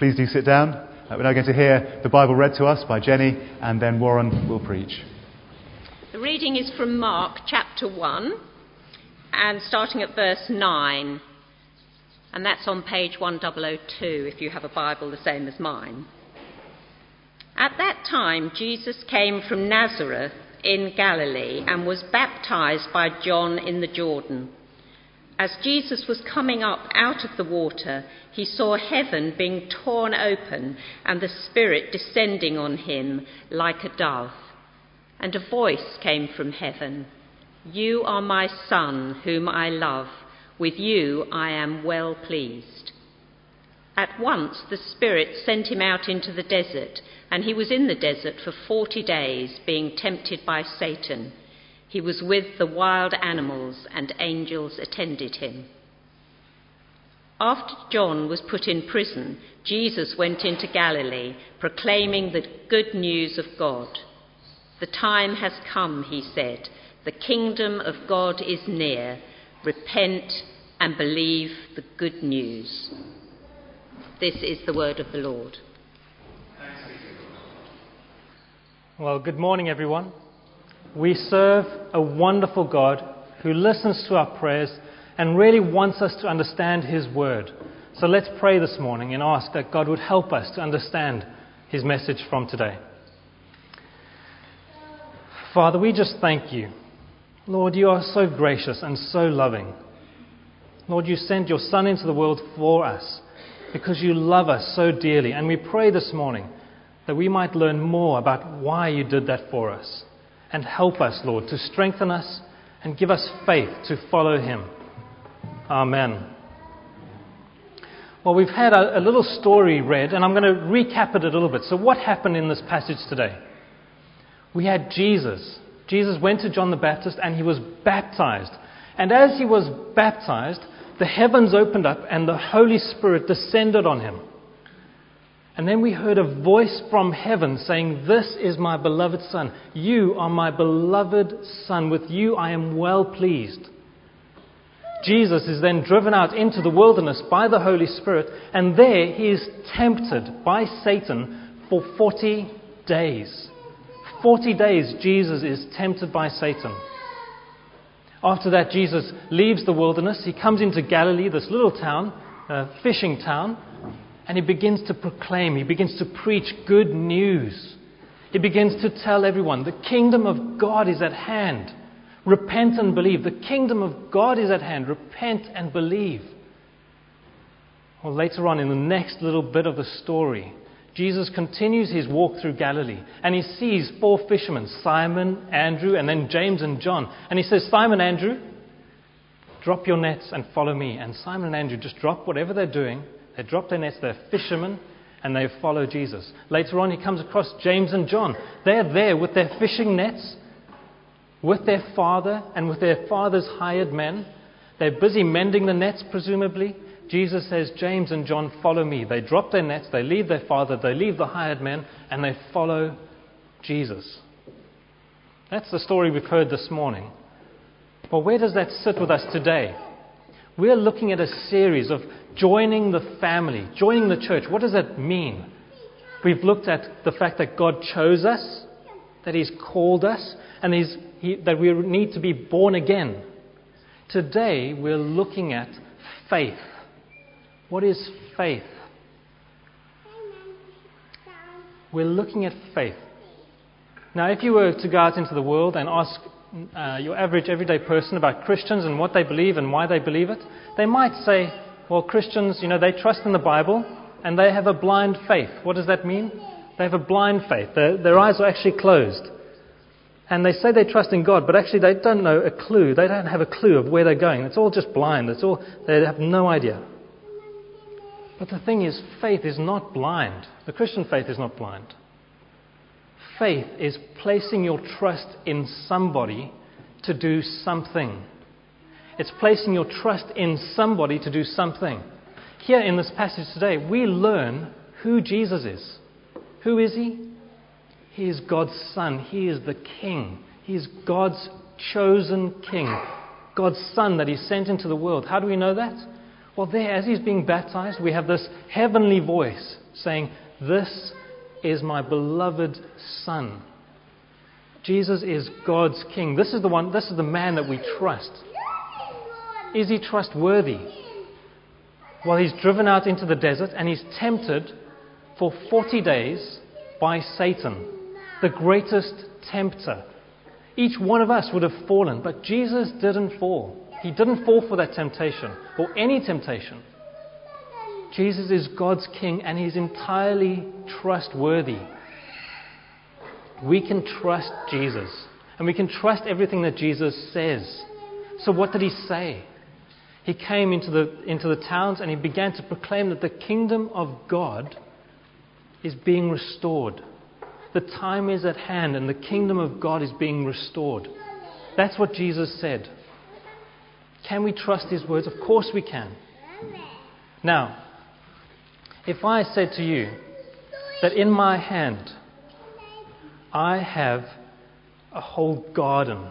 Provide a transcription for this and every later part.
Please do sit down. We're now going to hear the Bible read to us by Jenny, and then Warren will preach. The reading is from Mark chapter 1, and starting at verse 9. And that's on page 1002 if you have a Bible the same as mine. At that time, Jesus came from Nazareth in Galilee and was baptized by John in the Jordan. As Jesus was coming up out of the water, he saw heaven being torn open and the Spirit descending on him like a dove. And a voice came from heaven, "You are my Son, whom I love. With you I am well pleased." At once the Spirit sent him out into the desert, and he was in the desert for 40 days, being tempted by Satan. He was with the wild animals, and angels attended him. After John was put in prison, Jesus went into Galilee, proclaiming the good news of God. "The time has come," he said. "The kingdom of God is near. Repent and believe the good news." This is the word of the Lord. Well, good morning, everyone. We serve a wonderful God who listens to our prayers and really wants us to understand his word. So let's pray this morning and ask that God would help us to understand his message from today. Father, we just thank you. Lord, you are so gracious and so loving. Lord, you sent your Son into the world for us because you love us so dearly. And we pray this morning that we might learn more about why you did that for us. And help us, Lord, to strengthen us and give us faith to follow him. Amen. Well, we've had a little story read, and I'm going to recap it a little bit. So what happened in this passage today? We had Jesus. Jesus went to John the Baptist and he was baptized. And as he was baptized, the heavens opened up and the Holy Spirit descended on him. And then we heard a voice from heaven saying, "This is my beloved Son. You are my beloved Son. With you I am well pleased." Jesus is then driven out into the wilderness by the Holy Spirit, and there he is tempted by Satan for 40 days. 40 days Jesus is tempted by Satan. After that, Jesus leaves the wilderness. He comes into Galilee, this little town, a fishing town, and he begins to proclaim, he begins to preach good news. He begins to tell everyone, the kingdom of God is at hand. Repent and believe. The kingdom of God is at hand. Repent and believe. Well, later on in the next little bit of the story, Jesus continues his walk through Galilee, and he sees 4 fishermen, Simon, Andrew, and then James and John. And he says, "Simon, Andrew, drop your nets and follow me." And Simon and Andrew just drop whatever they're doing. They drop their nets, they're fishermen, and they follow Jesus. Later on, he comes across James and John. They're there with their fishing nets, with their father and with their father's hired men. They're busy mending the nets, presumably. Jesus says, "James and John, follow me." They drop their nets, they leave their father, they leave the hired men, and they follow Jesus. That's the story we've heard this morning. Well, where does that sit with us today? We're looking at a series of joining the family, joining the church. What does that mean? We've looked at the fact that God chose us, that he's called us, and that we need to be born again. Today, we're looking at faith. What is faith? We're looking at faith. Now, if you were to go out into the world and ask your average everyday person about Christians and what they believe and why they believe it, they might say, well, Christians, they trust in the Bible and they have a blind faith. What does that mean? They have a blind faith. Their eyes are actually closed. And they say they trust in God, but actually they don't know a clue. They don't have a clue of where they're going. It's all just blind. They have no idea. But the thing is, faith is not blind. The Christian faith is not blind. Faith is placing your trust in somebody to do something. It's placing your trust in somebody to do something. Here in this passage today, we learn who Jesus is. Who is he? He is God's Son. He is the King. He is God's chosen King. God's Son that he sent into the world. How do we know that? Well, there, as he's being baptized, we have this heavenly voice saying, "This is my beloved Son." Jesus is God's King. This is the man that we trust. Is he trustworthy? Well, he's driven out into the desert and he's tempted for 40 days by Satan, the greatest tempter. Each one of us would have fallen, but Jesus didn't fall. He didn't fall for that temptation or any temptation. Jesus is God's King and he's entirely trustworthy. We can trust Jesus and we can trust everything that Jesus says. So what did he say? He came into the towns and he began to proclaim that the kingdom of God is being restored. The time is at hand and the kingdom of God is being restored. That's what Jesus said. Can we trust his words? Of course we can. Now, if I said to you that in my hand I have a whole garden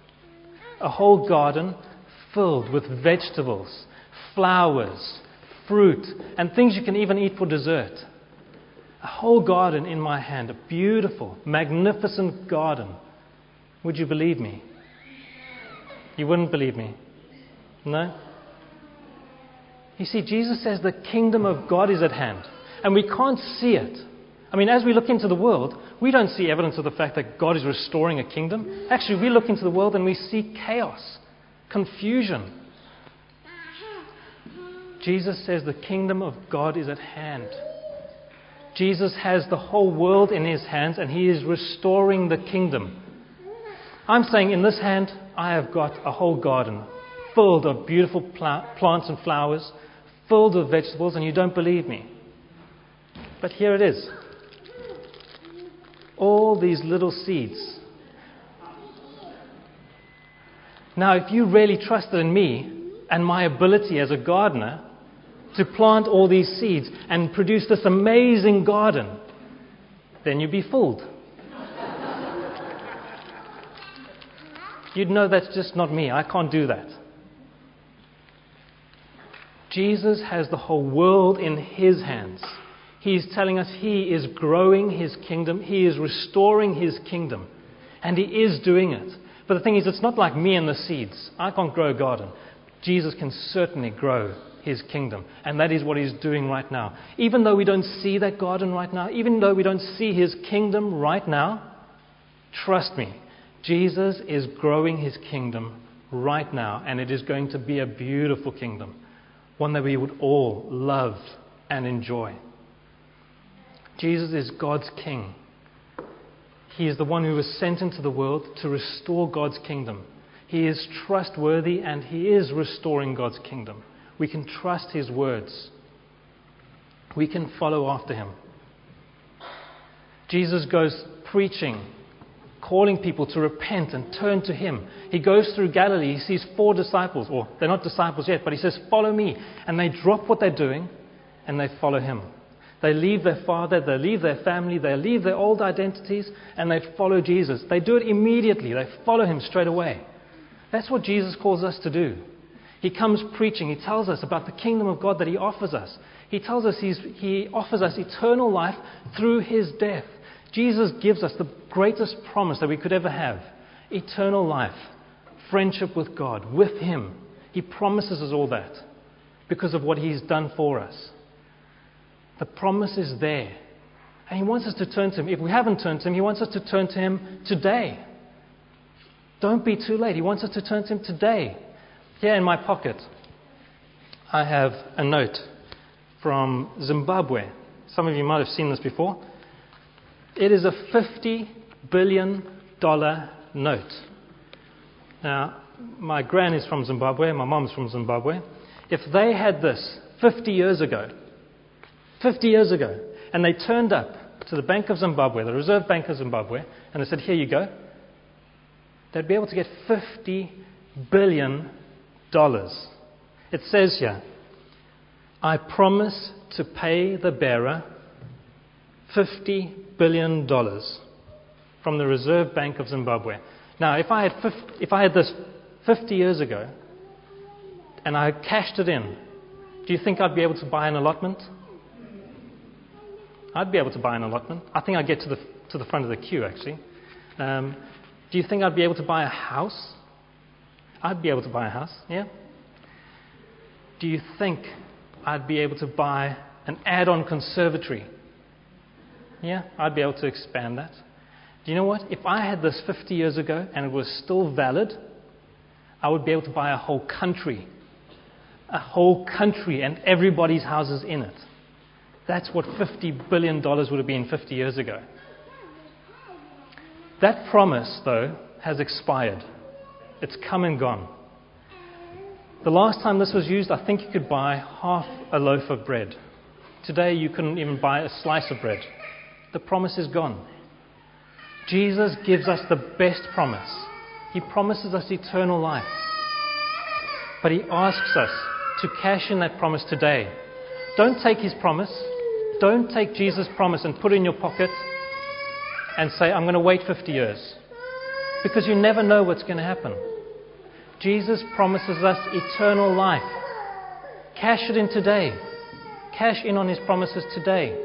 filled with vegetables, flowers, fruit, and things you can even eat for dessert. A whole garden in my hand, a beautiful, magnificent garden. Would you believe me? You wouldn't believe me. No? You see, Jesus says the kingdom of God is at hand, and we can't see it. I mean, as we look into the world, we don't see evidence of the fact that God is restoring a kingdom. Actually, we look into the world and we see chaos, confusion. Jesus says the kingdom of God is at hand. Jesus has the whole world in his hands and he is restoring the kingdom. I'm saying in this hand, I have got a whole garden filled of beautiful plants and flowers, filled with vegetables, and you don't believe me. But here it is. All these little seeds. Now, if you really trusted in me and my ability as a gardener to plant all these seeds and produce this amazing garden, then you'd be fooled. You'd know that's just not me. I can't do that. Jesus has the whole world in his hands. He's telling us he is growing his kingdom. He is restoring his kingdom. And he is doing it. But the thing is, it's not like me and the seeds. I can't grow a garden. Jesus can certainly grow his kingdom. And that is what he's doing right now. Even though we don't see that garden right now, even though we don't see his kingdom right now, trust me, Jesus is growing his kingdom right now. And it is going to be a beautiful kingdom. One that we would all love and enjoy. Jesus is God's King. He is the one who was sent into the world to restore God's kingdom. He is trustworthy and he is restoring God's kingdom. We can trust his words. We can follow after him. Jesus goes preaching, calling people to repent and turn to him. He goes through Galilee. He sees 4 disciples, or they're not disciples yet, but he says, "Follow me." And they drop what they're doing and they follow him. They leave their father, they leave their family, they leave their old identities, and they follow Jesus. They do it immediately. They follow him straight away. That's what Jesus calls us to do. He comes preaching. He tells us about the kingdom of God that he offers us. He tells us he offers us eternal life through his death. Jesus gives us the greatest promise that we could ever have. Eternal life, friendship with God, with him. He promises us all that because of what he's done for us. The promise is there. And he wants us to turn to him. If we haven't turned to him, he wants us to turn to him today. Don't be too late. He wants us to turn to him today. Here in my pocket, I have a note from Zimbabwe. Some of you might have seen this before. It is a $50 billion note. Now, my gran is from Zimbabwe, my mom's from Zimbabwe. If they had this 50 years ago, and they turned up to the Bank of Zimbabwe, the Reserve Bank of Zimbabwe, and they said, "Here you go," they'd be able to get $50 billion. It says here, "I promise to pay the bearer $50 billion from the Reserve Bank of Zimbabwe." Now, if I had this 50 years ago, and I cashed it in, do you think I'd be able to buy an allotment? I'd be able to buy an allotment. I think I'd get to the front of the queue, actually. Do you think I'd be able to buy a house? I'd be able to buy a house, yeah. Do you think I'd be able to buy an add-on conservatory? Yeah, I'd be able to expand that. Do you know what? If I had this 50 years ago and it was still valid, I would be able to buy a whole country. A whole country and everybody's houses in it. That's what $50 billion would have been 50 years ago. That promise, though, has expired. It's come and gone. The last time this was used, I think you could buy half a loaf of bread. Today, you couldn't even buy a slice of bread. The promise is gone. Jesus gives us the best promise. He promises us eternal life. But He asks us to cash in that promise today. Don't take His promise. Don't take Jesus' promise and put it in your pocket and say, I'm going to wait 50 years. Because you never know what's going to happen. Jesus promises us eternal life. Cash it in today. Cash in on His promises today.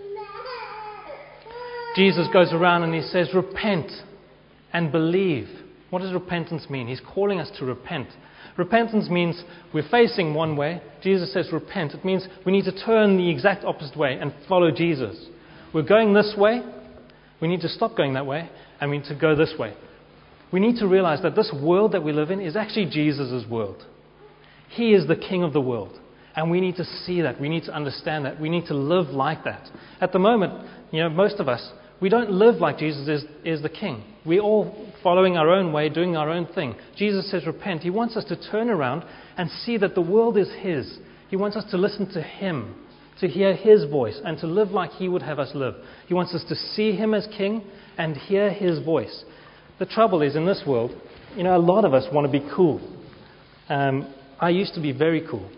Jesus goes around and He says, repent and believe. What does repentance mean? He's calling us to repent. Repentance means we're facing one way. Jesus says repent. It means we need to turn the exact opposite way and follow Jesus. We're going this way. We need to stop going that way and we need to go this way. We need to realize that this world that we live in is actually Jesus' world. He is the King of the world. And we need to see that. We need to understand that. We need to live like that. At the moment, most of us, we don't live like Jesus is the King. We're all following our own way, doing our own thing. Jesus says repent. He wants us to turn around and see that the world is His. He wants us to listen to Him, to hear His voice, and to live like He would have us live. He wants us to see Him as King and hear His voice. The trouble is, in this world, a lot of us want to be cool. I used to be very cool.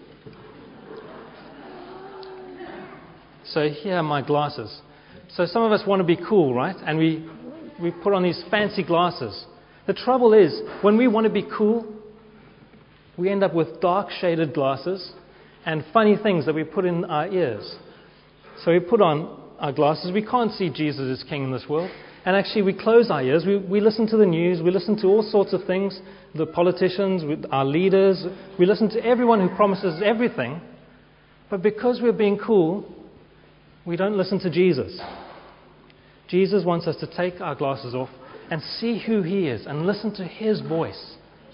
So here are my glasses. So some of us want to be cool, right? And we put on these fancy glasses. The trouble is, when we want to be cool, we end up with dark shaded glasses and funny things that we put in our ears. So we put on our glasses. We can't see Jesus as King in this world. And actually we close our ears. We listen to the news. We listen to all sorts of things. The politicians, our leaders. We listen to everyone who promises everything. But because we're being cool, we don't listen to Jesus. Jesus wants us to take our glasses off and see who He is and listen to His voice.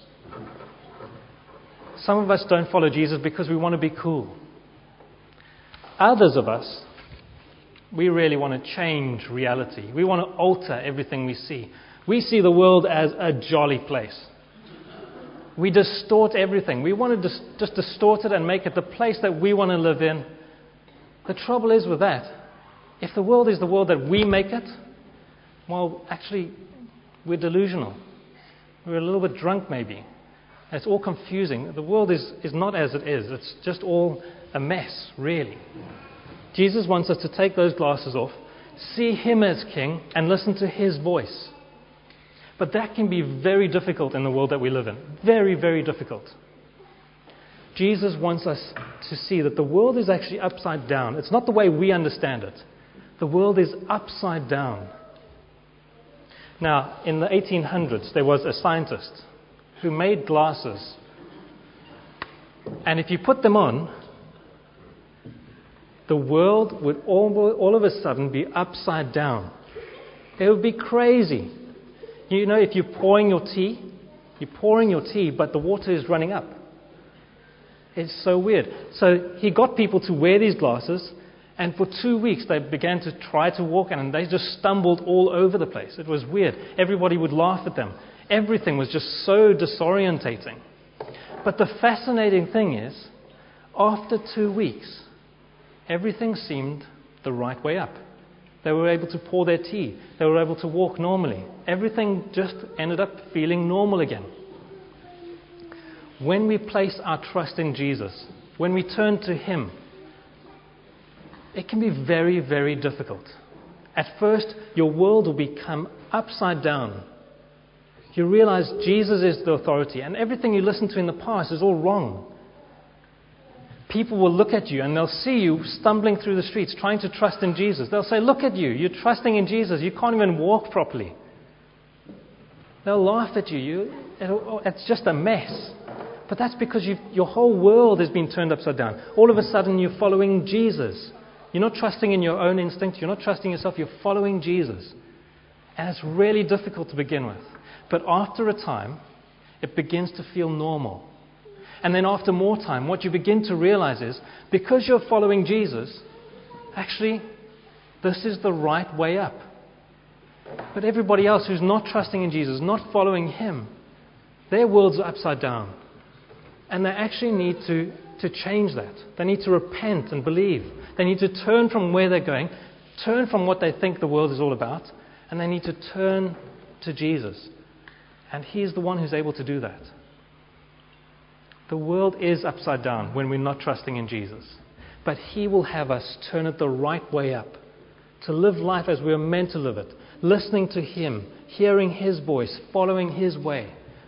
Some of us don't follow Jesus because we want to be cool. Others of us, we really want to change reality. We want to alter everything we see. We see the world as a jolly place. We distort everything. We want to just distort it and make it the place that we want to live in. The trouble is with that, if the world is the world that we make it, well, actually, we're delusional. We're a little bit drunk, maybe. It's all confusing. The world is not as it is. It's just all a mess, really. Jesus wants us to take those glasses off, see Him as King, and listen to His voice. But that can be very difficult in the world that we live in. Very, very difficult. Jesus wants us to see that the world is actually upside down. It's not the way we understand it. The world is upside down. Now, in the 1800s, there was a scientist who made glasses. And if you put them on, the world would all of a sudden be upside down. It would be crazy. If you're pouring your tea, but the water is running up. It's so weird. So he got people to wear these glasses, and for 2 weeks they began to try to walk, and they just stumbled all over the place. It was weird. Everybody would laugh at them. Everything was just so disorientating. But the fascinating thing is, after 2 weeks, everything seemed the right way up. They were able to pour their tea. They were able to walk normally. Everything just ended up feeling normal again. When we place our trust in Jesus, when we turn to Him, it can be very, very difficult. At first, your world will become upside down. You realize Jesus is the authority, and everything you listened to in the past is all wrong. people will look at you and they'll see you stumbling through the streets trying to trust in Jesus. They'll say, look at you, you're trusting in Jesus, you can't even walk properly. They'll laugh at you. It's just a mess. But that's because your whole world has been turned upside down. All of a sudden you're following Jesus. You're not trusting in your own instinct, you're not trusting yourself, you're following Jesus. And it's really difficult to begin with. But after a time, it begins to feel normal. And then after more time, what you begin to realize is, because you're following Jesus, actually, this is the right way up. But everybody else who's not trusting in Jesus, not following Him, their worlds are upside down. And they actually need to change that. They need to repent and believe. They need to turn from where they're going, turn from what they think the world is all about, and they need to turn to Jesus. And He's the one who's able to do that. The world is upside down when we're not trusting in Jesus. But He will have us turn it the right way up, to live life as we're meant to live it, listening to Him, hearing His voice, following His way.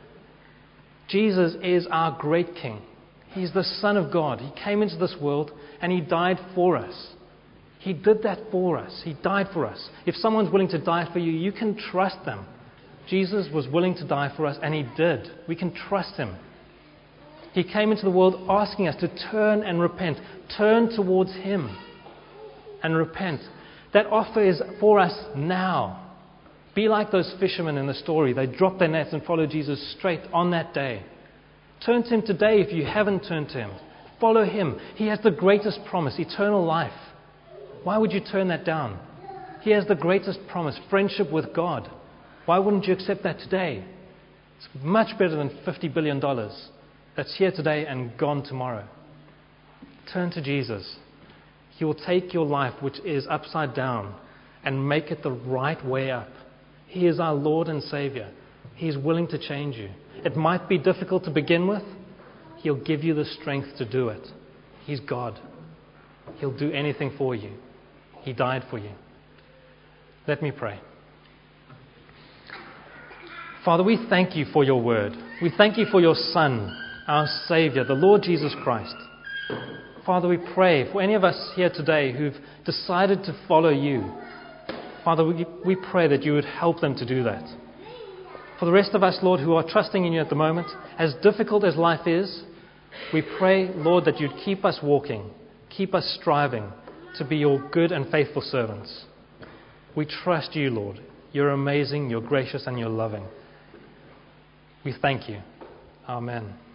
Jesus is our great King. He's the Son of God. He came into this world and He died for us. He did that for us. He died for us. If someone's willing to die for you, you can trust them. Jesus was willing to die for us, and He did. We can trust Him. He came into the world asking us to turn and repent. Turn towards Him and repent. That offer is for us now. Be like those fishermen in the story. They dropped their nets and followed Jesus straight on that day. Turn to Him today if you haven't turned to Him. Follow Him. He has the greatest promise, eternal life. Why would you turn that down? He has the greatest promise, friendship with God. Why wouldn't you accept that today? It's much better than $50 billion that's here today and gone tomorrow. Turn to Jesus. He will take your life, which is upside down, and make it the right way up. He is our Lord and Savior. He is willing to change you. It might be difficult to begin with. He'll give you the strength to do it. He's God. He'll do anything for you. He died for you. Let me pray. Father, we thank You for Your word. We thank You for Your Son, our Savior, the Lord Jesus Christ. Father, we pray for any of us here today who've decided to follow You. Father, we pray that You would help them to do that. For the rest of us, Lord, who are trusting in You at the moment, as difficult as life is, we pray, Lord, that You'd keep us walking, keep us striving to be Your good and faithful servants. We trust You, Lord. You're amazing, You're gracious, and You're loving. We thank You. Amen.